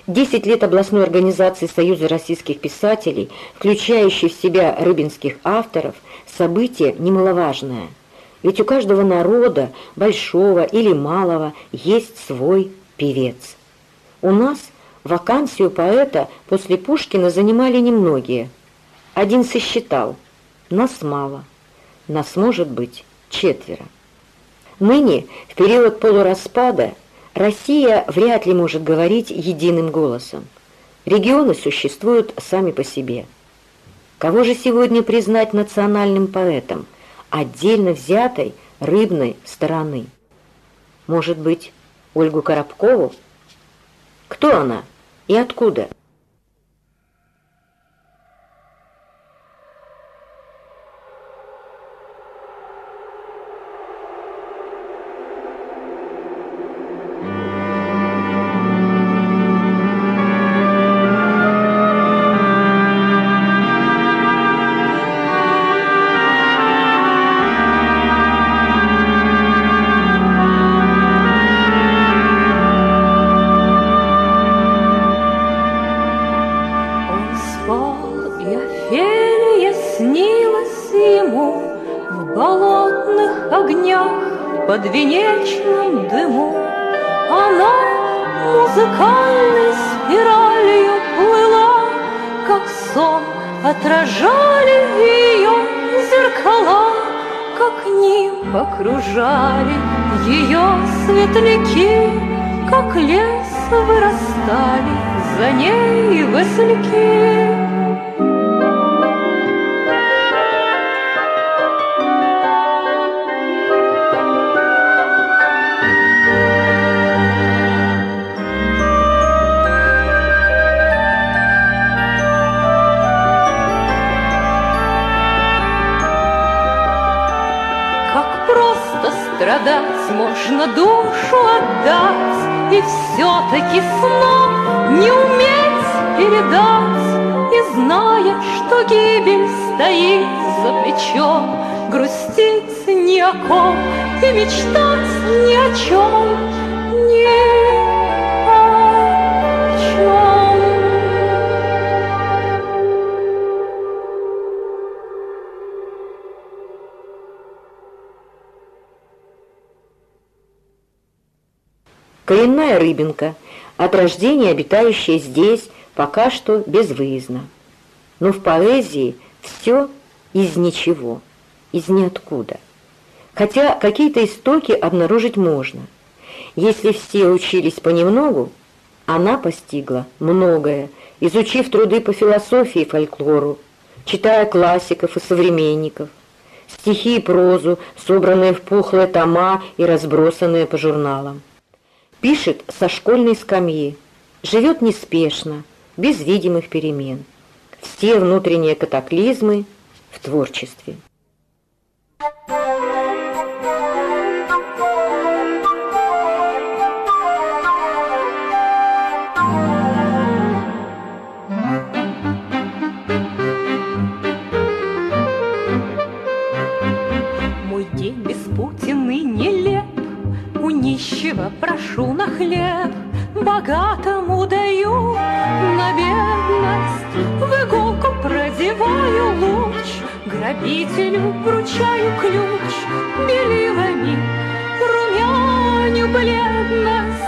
10 лет областной организации Союза российских писателей, включающей в себя рыбинских авторов, событие немаловажное. Ведь у каждого народа, большого или малого, есть свой певец. У нас вакансию поэта после Пушкина занимали немногие. Один сосчитал: нас мало, нас может быть 4. Ныне, в период полураспада, Россия вряд ли может говорить единым голосом. Регионы существуют сами по себе. Кого же сегодня признать национальным поэтом отдельно взятой рыбной стороны? Может быть, Ольгу Коробкову? Кто она и откуда? Подвенечном дыму она музыкальной спиралью плыла, как сон отражали ее зеркала, как нимб окружали ее светляки, как лес вырастали за ней васильки. Страдать можно, душу отдать, и все-таки снов не уметь передать. И зная, что гибель стоит за плечом, грустить ни о ком и мечтать ни о чем, ни о чем. Коренная рыбинка, от рождения обитающая здесь, пока что безвыездно. Но в поэзии все из ничего, из ниоткуда. Хотя какие-то истоки обнаружить можно. Если все учились понемногу, она постигла многое, изучив труды по философии и фольклору, читая классиков и современников, стихи и прозу, собранные в пухлые тома и разбросанные по журналам. Пишет со школьной скамьи, живет неспешно, без видимых перемен. Все внутренние катаклизмы в творчестве. Мой день беспутенный нелеп, у нищего прошу на хлеб, богатому даю на бедность, в иголку продеваю луч, грабителю вручаю ключ, белилами румяню бледность.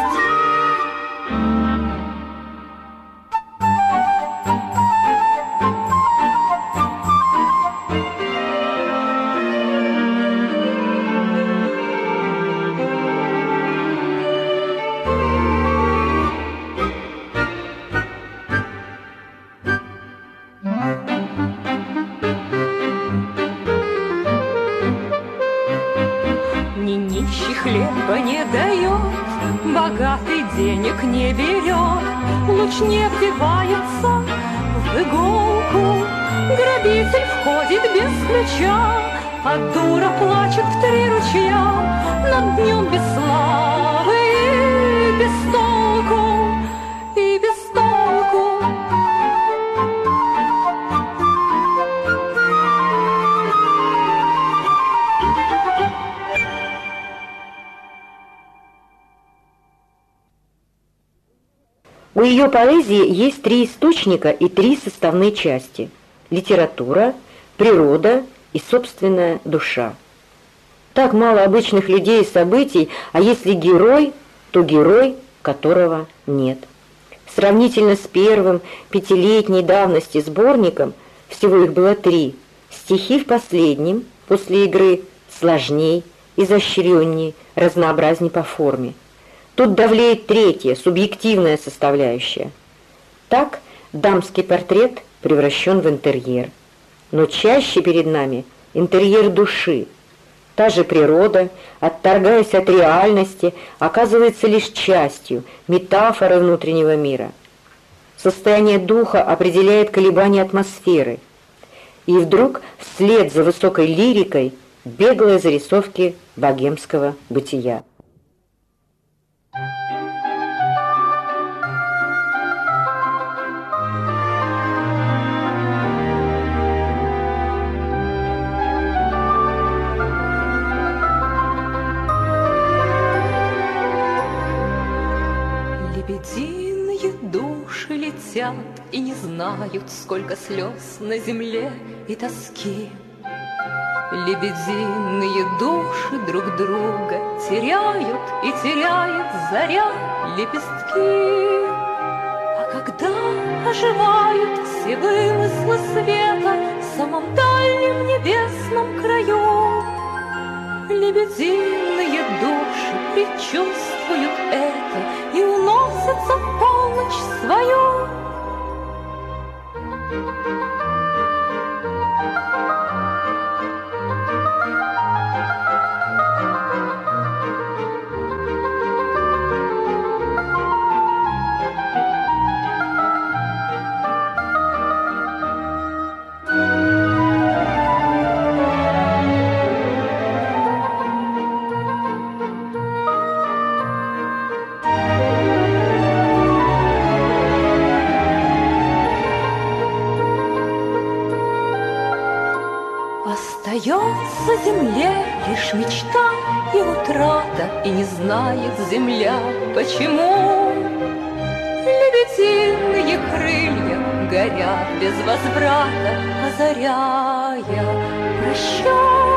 Хлеба не дает, богатый денег не берет, луч не вдевается в иголку, грабитель входит без ключа, а дура плачет в 3 ручья над днем без славы и без толку, и без толку. У ее поэзии есть три источника и три составные части – литература, природа и собственная душа. Так мало обычных людей и событий, а если герой, то герой, которого нет. Сравнительно с первым 5-летней давности сборником, всего их было 3, стихи в последнем, после игры, сложней, изощренней, разнообразней по форме. Тут давлеет третья, субъективная составляющая. Так дамский портрет превращен в интерьер. Но чаще перед нами интерьер души. Та же природа, отторгаясь от реальности, оказывается лишь частью, метафорой внутреннего мира. Состояние духа определяет колебания атмосферы. И вдруг, вслед за высокой лирикой, беглые зарисовки богемского бытия. Лебединые души летят и не знают, сколько слез на земле и тоски. Лебединые души друг друга теряют, и теряет заря лепестки. А когда оживают все вымыслы света в самом дальнем небесном краю, лебединые души предчувствуют это и уносятся в полночь свою. Остается земле лишь мечта и утрата, и не знает земля, почему лебединые крылья горят без возврата, озаряя прощай.